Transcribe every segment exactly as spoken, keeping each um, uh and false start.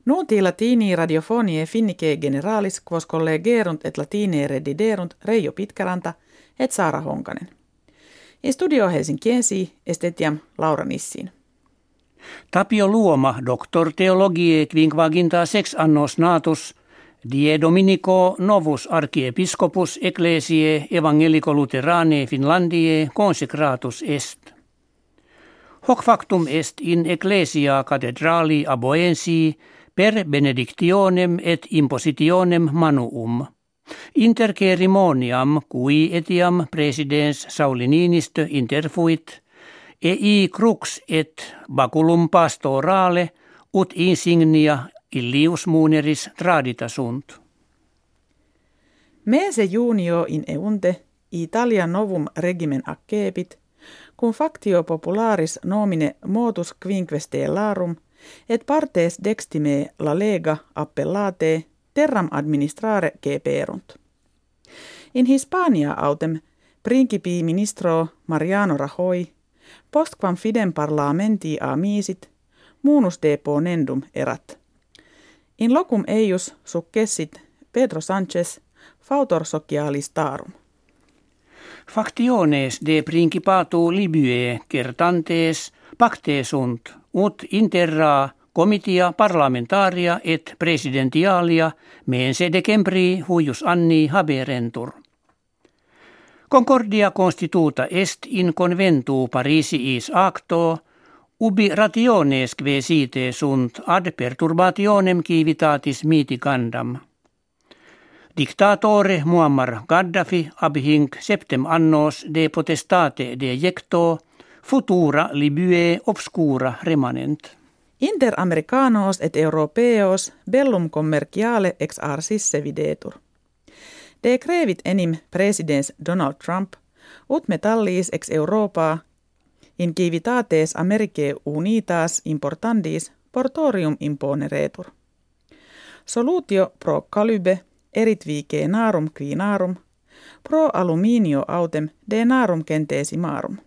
Nuuti latini radiofonie finnike generalis quos collegerunt et latine rediderunt Reijo Pitkäranta et Saara Honkanen. In studio Helsinkiensi estetiam Laura Nissin. Tapio Luoma, doctor theologiae quinquaginta sex annos natus, die Dominico novus archiepiscopus ecclesiae evangelico luteranae Finlandiae consecratus est. Hoc factum est in ecclesia cathedrali Aboensii per benedictionem et impositionem manuum. Inter cerimoniam cui etiam presidens Sauli Niinistö interfuit, ei crux et baculum pastorale ut insignia illius muneris tradita sunt. Mese junio in eunte Italia novum regimen accepit, cum factio popularis nomine motus quinque stellarum, et partes dextime la lega appellate terram administrare geperunt. In Hispania autem principi ministro Mariano Rajoy postquam fidem parlamenti amisit munus deponendum erat. In locum eius successit Pedro Sanchez fautor socialis tarum. Factiones de principatu Libyae certantes pacte sunt, ut interra comitia parlamentaria et presidentialia mense decembri huius anni haberentur. Concordia constituta est in conventu Parisiis acto, ubi rationes kve site sunt ad perturbationem civitatis mitigandam. Dictatore Muammar Gaddafi abhinc septem annos de potestate dejecto, futura Libyae obscura remanent. Inter Americanos et Europeos bellum commerciale ex arsisse videtur. De crevit enim presidens Donald Trump, ut metallis ex Europa in civitates Americae unitas importandis portorium imponeretur. Solutio pro calybe erit vicenarum quinarum, pro aluminio autem denarum centesimarum.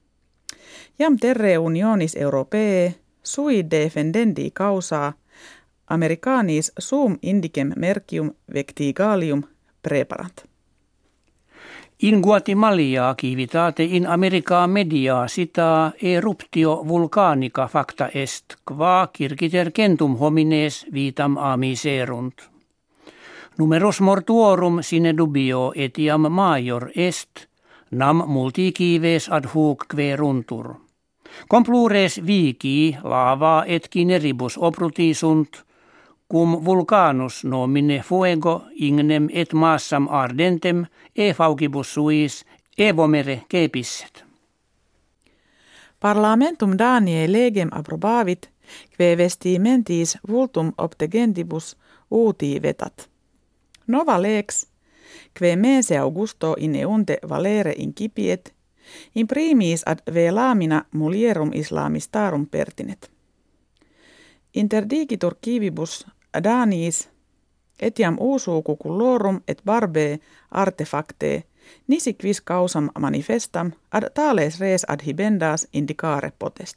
Jam terre unionis Europee sui defendendi causa Americanis sum indicem mercium vectigalium preparant. In Guatemalia civitate in America media cita eruptio vulcanica facta est, qua circiter centum homines vitam amiserunt. Numerus mortuorum sine dubio etiam major est, nam multi cives ad hoc queruntur. Complures vici lava et cineribus opruti sunt, cum vulcanus nomine fuego ignem et massam ardentem e faugibus suis evomere cepisset. Parlamentum Daniae legem approbavit, kve vestimentis vultum obtegentibus uti vetat. Nova lex, kve mese Augusto in eunte valere incipiet, in primis ad velamina mulierum islamistarum pertinet. Interdigitur civibus Daniis etiam usu cucullorum et barbe artefacte nisi quis causam manifestam ad tales res adhibendas indicare potest.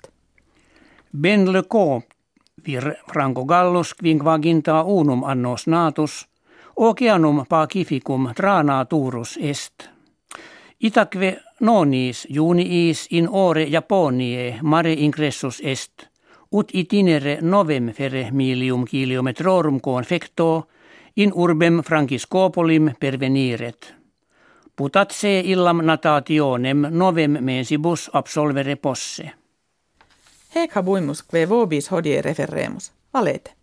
Ben le co vir Franco Gallus quinquaginta unum annos natus oceanum pacificum tranaturus est. Itaque nonis juniis in ore Japoniae mare ingressus est, ut itinere novem fere milium kilometrorum confecto in urbem Franciscopolim perveniret. Putat se illam natationem novem mensibus absolvere posse. Hec habuimus kve vobis hodie referremus. Valete.